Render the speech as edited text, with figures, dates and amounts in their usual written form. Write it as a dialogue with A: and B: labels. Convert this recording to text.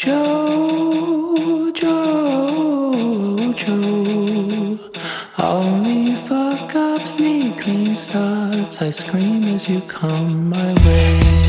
A: Joe. Only fuck ups need clean starts. I scream as you come my way.